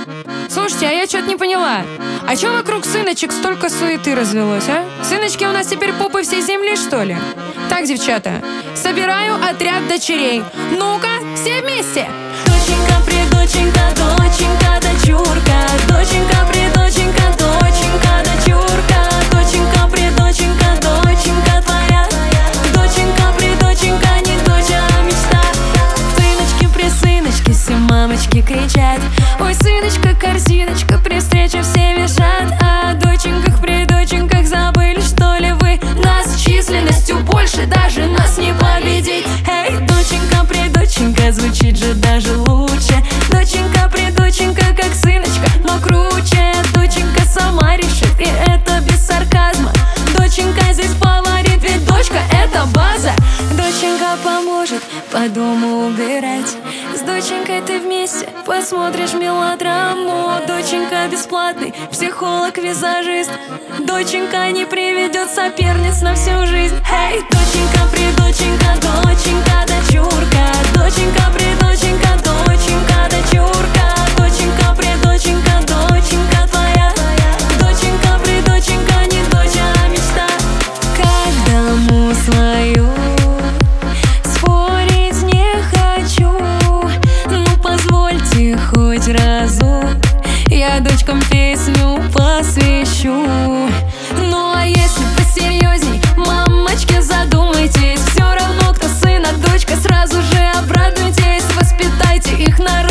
Слушайте, а я что-то не поняла. А чё вокруг сыночек столько суеты развелось, а? Сыночки у нас теперь пупы всей земли, что ли? Так, девчата, собираю отряд дочерей. Ну-ка, все вместе! Доченька, предоченька, доченька, дочурка. Доченька, предоченька, доченька, дочурка. Доченька, предоченька, доченька твоя. Доченька, предоченька, не дочь, а мечта. Сыночки, присыночки, все мамочки кричат: ой, сыночка, корзиночка, при встрече все визжат. О доченьках, предоченьках забыли, что ли вы? Нас численностью больше, даже нас не победить. Эй, доченька, предоченька, звучит же даже лучше. Доченька, предоченька, как сыночка, но круче. Доченька сама решит, и это без сарказма. Доченька здесь фаворит, ведь дочка это база. Доченька поможет по дому убирать. С доченькой ты вместе посмотришь мелодраму. Доченька бесплатный психолог-визажист. Доченька не приведет соперниц на всю жизнь. Эй, доченька, предоченька, доченька, дочурка. Доченька, предоченька, доченька, дочурка. Доченька, предоченька, доченька твоя. Доченька, предоченька, не дочь, а мечта. Каждому свою, спорить не хочу. Ну позвольте хоть разок, я дочкам песню посвящу. Ну а если посерьезней, мамочки, задумайтесь. Все равно кто сын, а дочка, сразу же обрадуйтесь. Воспитайте их на